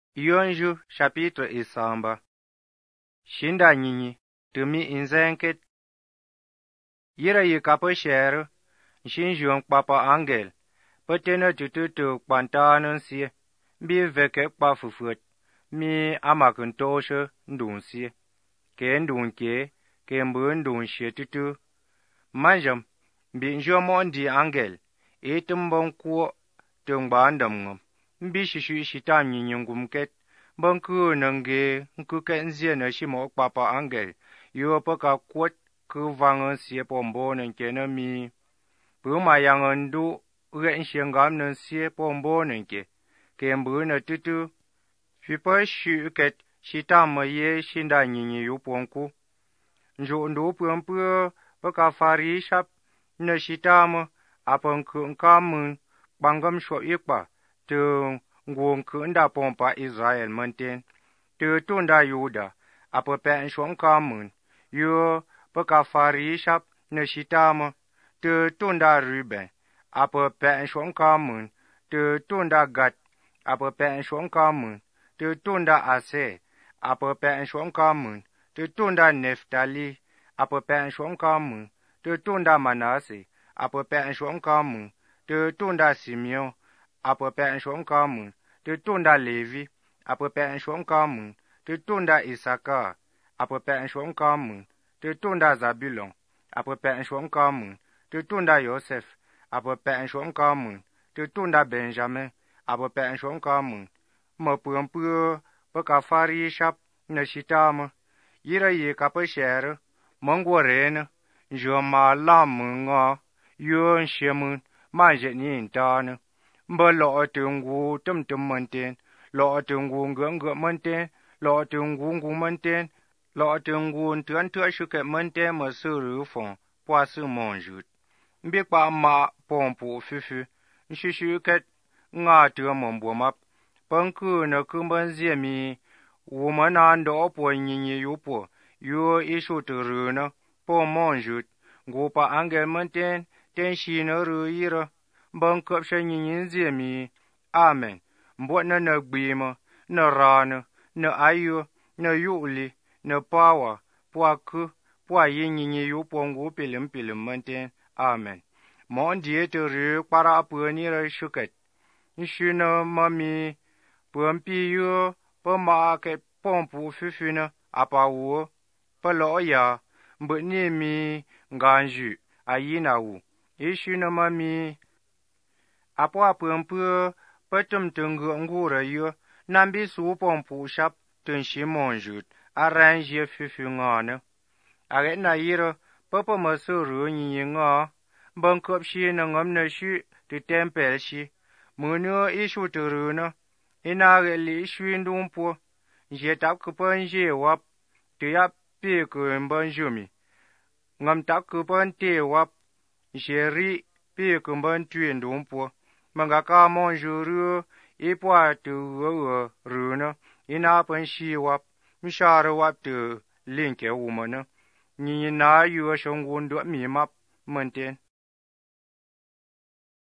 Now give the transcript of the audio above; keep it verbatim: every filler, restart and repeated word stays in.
Yonju chapitre isamba. Shinda nyinyi tumi inzenket. Yira yikapo shere. Shinjuang papa angel. Petena tututu kpantanen sie. Bi veke kpa fufut. Mi amakentoshe ndun sie. Ke ndun ke. Ke mbu ndun she tutu. Manjam. Bi njomon di angel. Itumbon kuo. Tungba ndamngam. Mbi shishu shitam nyinyungumket. Banku nange nkuke nzie na shimo papa angel. Yo paka kwot ku vangan sie pombo nanke na mi. Puma yang ndu ren shengam nan sie pombo nanke. Kembu na tutu. Fipa shuket shitam ye shinda nyinyi yuponku. Njo ndu pumpu paka fari shap na shitam apanku nkamun bangam shwa ikpa. Tung nguong kunda pompa Israel manten. Te tunda Yuda. Apa pen shwang kamun. Yo peka fari shap na shitama. Te tunda Ruben. Apa pen shwang kamun. Te tunda Gad. Apa pen shwang kamun. Te tunda Ase. Apa pen shwang kamun. Te tunda Neftali. Apa pen shwang kamun. Te tunda Manase. Apa pen shwang kamun. Te tunda Simeon. Apa pen shwang kamun. Te tunda Levi. Apa pen shwang kamun. Te tunda Isaka. Apa pen shwang kamun. Te tunda Zabulon. Apa pen shwang kamun. Te tunda Yosef. Apa pen shwang kamun. Te tunda Benjamin. Apa pen shwang kamun. Ma pum pu peka fari shap na shitama. Yira ye kapa shere. Mangwa rene. Jo ma lam nga. Yo shemun. Manje ni intane. Mba lo tungu tum tum manten. Lo tungu ngungu manten. Lo tungu ngu manten. Lo tungu ntuan tua shuket manten masuru fon. Poasu monjut. Mbi kwa ma pompu fifu. Nshishuket nga tua mambuamap. Panku na kumban ziemi. Wumana ndo po nyinyi yupo. Yo ishu turuna. Po monjut. Ngupa angel manten. Ten shina ru yira. Bankap sha nyinyin ziemi. Amen. Mbot na na gbima. Na rana. Na ayo. Na yuli. Na pawa. Pwa ku. Pwa yin nyinyi yupo ngu pilim pilim manten. Amen. Mon diye te ru para apua nira shuket. Nshu na mami. Pumpi yo. Pa maa ke pompu fufuna. Apa uo. Pa lo ya. Mbot ni mi. Nganju. Ayina wu. Ishu na mami. Apa pumpu. Pa tum tungu ngura yo. Nambi su pompu shap. Tunshi monjut. Aranje fufu ngana. Aret na yira. Papa masuru nyi nga. Bankop shi na ngam na shu. Tu tempel shi. Munu ishu turuna. Inare li ishu ndumpo. Nje tap kupa nje wap. Tu yap pi kumban jumi. Ngam tap kupa nte wap. Nje ri pi kumban tue ndumpo. Mangaka monjuru. Ipwa tu uwa runa. Ina pan shi wap. Mshara wap tu linke umana. Nyi na yuwa shongundu mi map manten.